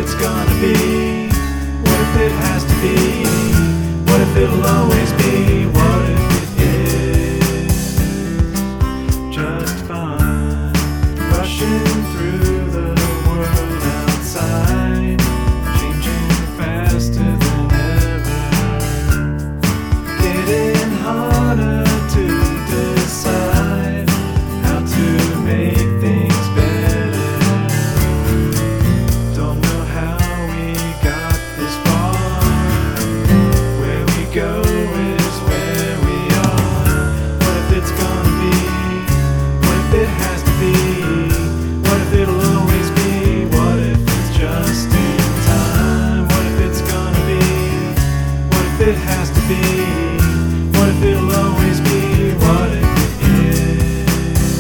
it's gonna be? What if it has to be? What if it'll always be? What if it is just fine? Rushing through the world outside, changing faster than ever, getting harder to decide how to make things better. Don't know how we got this far. Where we go is where we are. What if it's gonna be? What if it has to be? What if it'll always be? What if it's just in time? What if it's gonna be? What if it has to be? What if it'll always be? What if it is?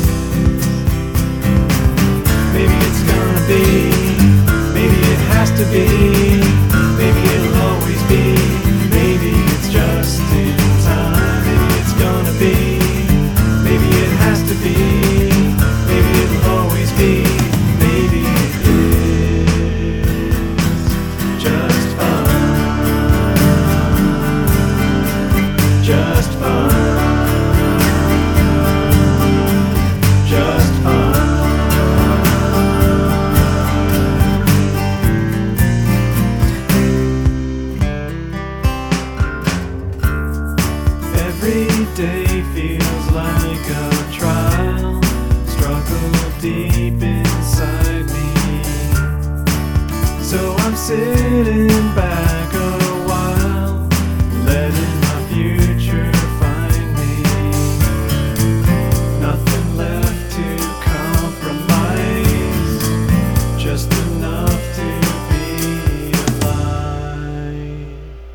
Maybe it's gonna be. Maybe it has to be. Maybe it'll always be. Maybe it's just in time. Maybe it's gonna be. Maybe it has to be. Maybe it'll always be. Maybe it is just fine. Just fine. Just fine. Every day feels like a trial, struggle deep inside me. So I'm sitting back a while, letting my future find me. Nothing left to compromise, just enough to be alive.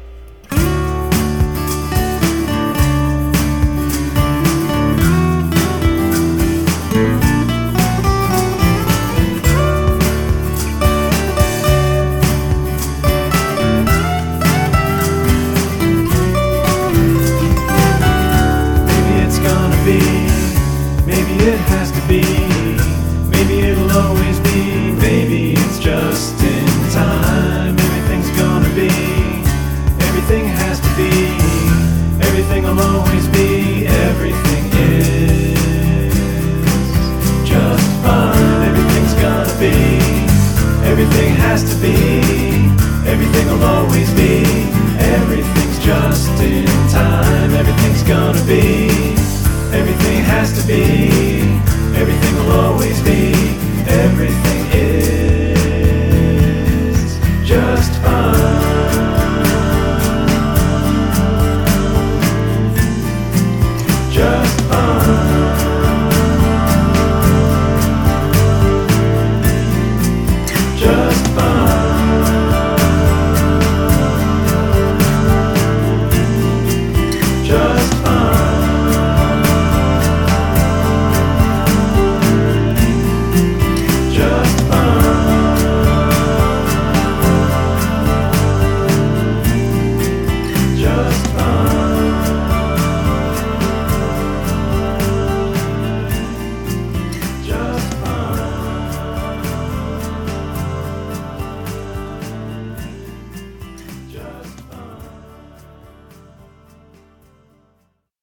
Maybe it has to be. Maybe it'll always be. Maybe it's just in time. Everything's gonna be. Everything has to be. Everything'll always be. Everything is just fine. Everything's gonna be. Everything has to be. Everything'll always be. Everything's just in time. Everything's gonna be. Everything has to be. Everything will always be. Everything